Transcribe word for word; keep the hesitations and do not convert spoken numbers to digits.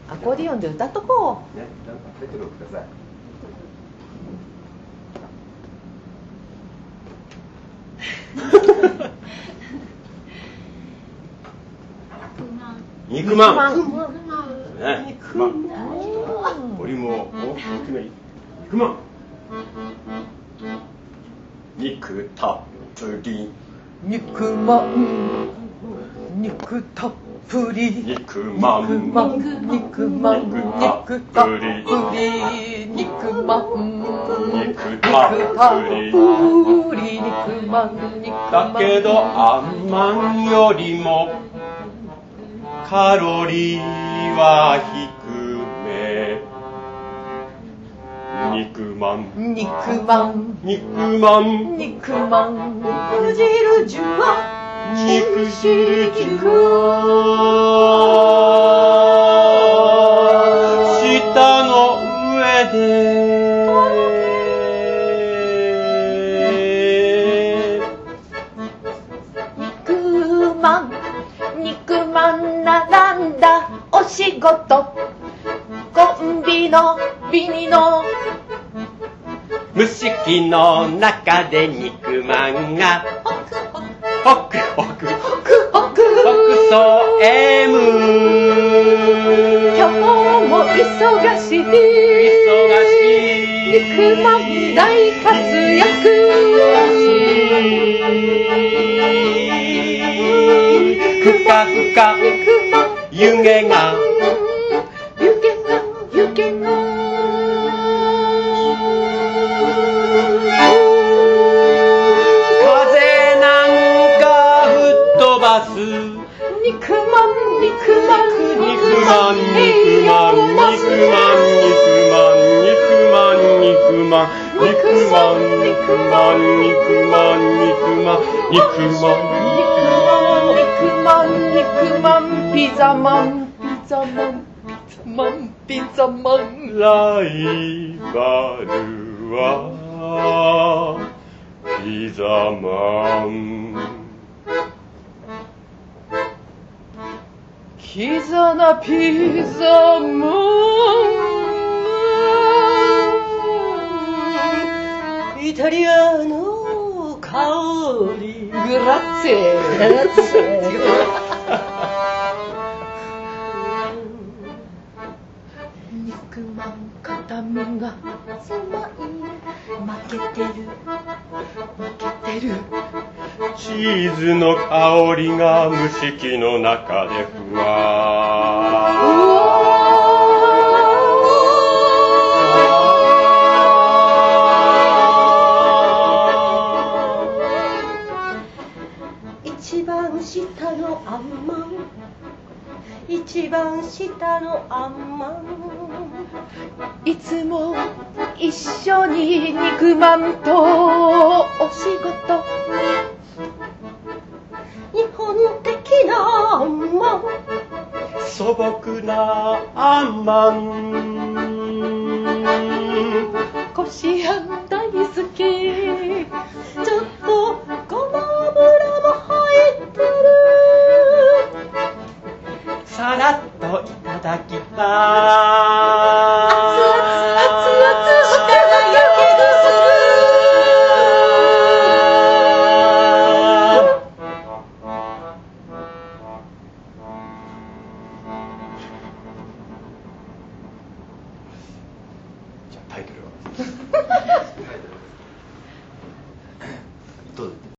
アコーディオンで歌っとこね、なんかタイトルをください。肉まん。ね、肉まん。俺も大きめ。肉まん。肉たっぷり。 肉まん。肉たっぷり。 肉まん。 肉まん。肉まん。肉たっぷり。肉まん。 肉たっぷり。 肉まん。 だけどあんまんよりもカロリーは低め。肉まん。 肉まん。 肉まん。 肉まん。肉汁じゅわ。 肉汁じゅわ。舌の上で肉まん。肉まん並んだお仕事。コンビのビニの蒸し器の中で肉まんがホクホクホクホクホクソエム。 今日も忙しい忙しい肉まん大活躍。 ふかふか湯気が湯気が湯気が風なんか吹っ飛ばす。 肉まん肉まん肉まん肉まん肉まん肉まん肉まん肉まん肉まん肉まん肉まん肉まん肉まん肉まん肉まんピザマンピザマンピザマンピザマン。 ライバルはピザマン。 キザなピザマン。イタリアの香り。グラッツェグラッツェ肉まん片身が狭い。負けてる負けてる。 チーズの香りが蒸し器の中でふわー。一番下のあんまん。一番下のあんまん。いつも一緒に肉まんとお仕事。日本的なあんまん。 素朴なあんまん。 こしあん大好き。ちょっとごま油も入ってる。 さらっといただきたい。 熱々熱々舌がやけどすじゃあタイトルはどう